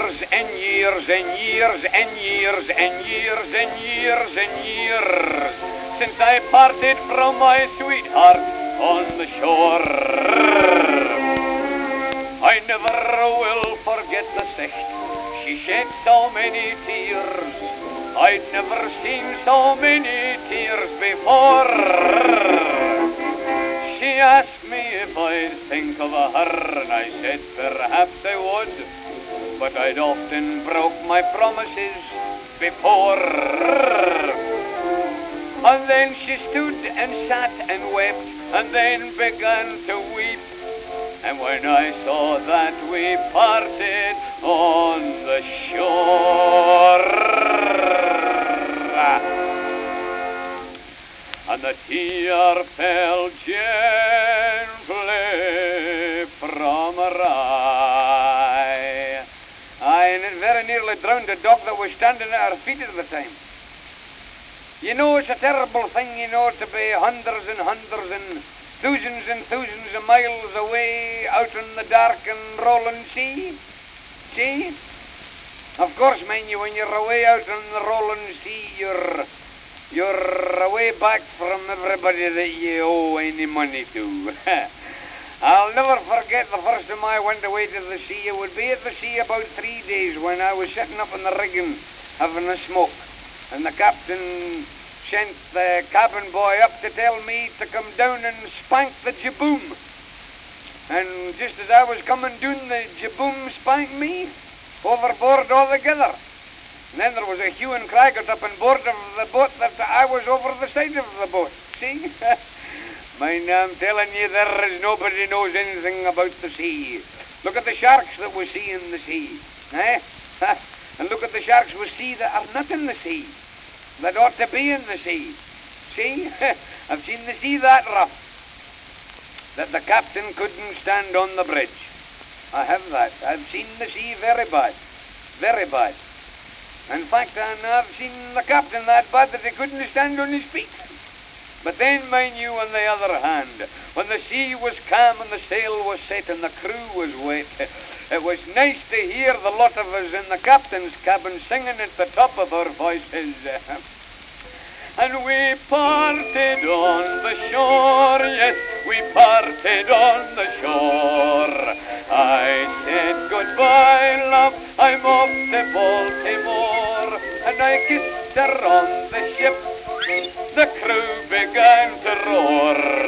years and years and years and years and years and years and years since I parted from my sweetheart on the shore. I never will forget the sight. She shed so many tears. I'd never seen so many tears before. She asked me if I'd think of her, and I said perhaps I would, but I'd often broke my promises before. And then she stood and sat and wept, and then began to weep. And when I saw that we parted on the shore, and the tear fell gently from her eye. Aye, and it very nearly drowned the dog that was standing at her feet at the time. You know, it's a terrible thing, you know, to be hundreds and thousands of miles away out in the dark and rolling sea. See? Of course, mind you, when you're away out on the rolling sea, you're away back from everybody that you owe any money to. I'll never forget the first time I went away to the sea. It would be at the sea about 3 days when I was sitting up in the rigging having a smoke. And the captain sent the cabin boy up to tell me to come down and spank the jaboom. And just as I was coming down, the jaboom spanked me overboard altogether. And then there was a hue and cry got up on board of the boat that I was over the side of the boat. See? Mind, I'm telling you, there is nobody knows anything about the sea. Look at the sharks that we see in the sea. Eh? And look at the sharks we see that are not in the sea, that ought to be in the sea. See? I've seen the sea that rough, that the captain couldn't stand on the bridge. I have that. I've seen the sea very bad. Very bad. In fact, I've seen the captain that bad that he couldn't stand on his feet. But then, mind you, on the other hand, when the sea was calm and the sail was set and the crew was wet, it was nice to hear the lot of us in the captain's cabin singing at the top of our voices. And we parted on the shore, yes, we parted on the shore. I said goodbye, love, I'm off to Baltimore. And I kissed her on the ship, the crew began to roar.